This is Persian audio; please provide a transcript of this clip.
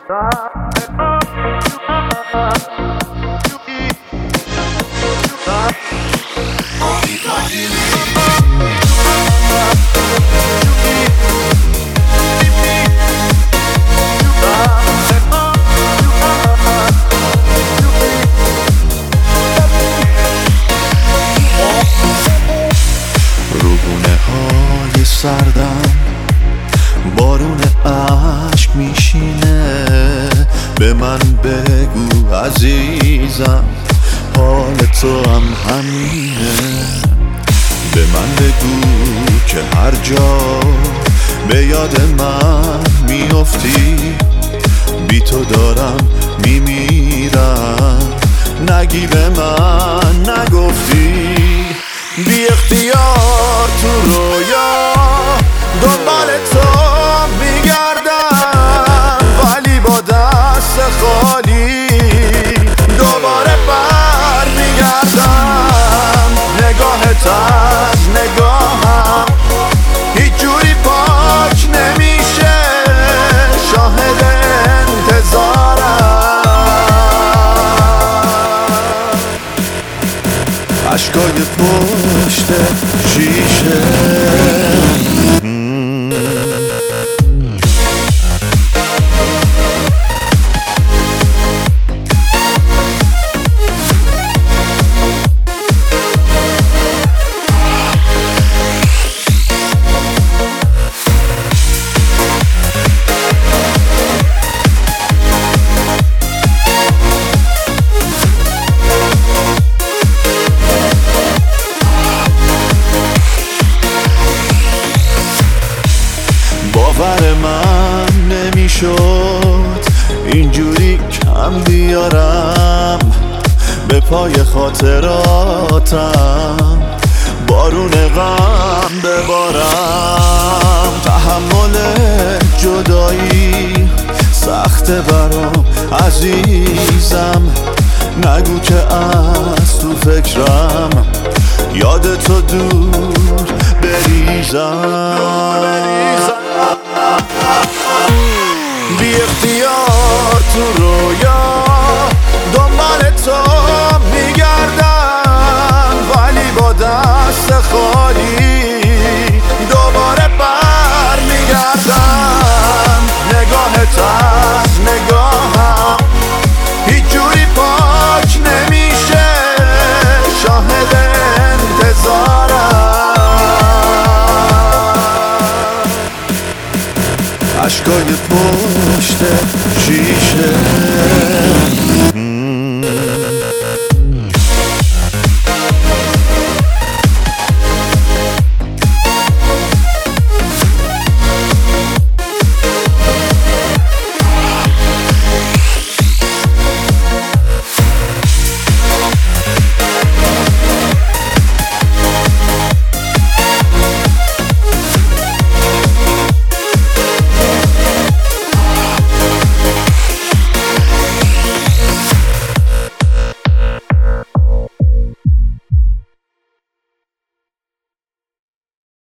سردم بارون عشق میشینه، به من بگو عزیزم حال تو هم همینه. به من بگو که هر جا به یاد من میافتی، بی تو دارم میمیرم، نگی به من نگفتی. بی اختیار تو رویا دنبال تو میگردم، ولی با دست خالی دوباره بر میگردم. نگاهت از نگاهم هیچ جوری پاک نمیشه، شاهد انتظارم. عشقای پشت شیشه باور من نمیشد اینجوری کم بیارم به پای خاطراتم، بارون غم ببارم. تحمل جدایی سخته برام عزیزم، نگو که از تو فکرم یاد تو دور بریزم. بی اختیار تو رویا دنبال تو میگردم، ولی با دست خالی دوباره بر میگردم. نگاهت از نگاهم هیچ جوری پاک نمیشه، شاهد انتظارم. عشقای پشت شیشه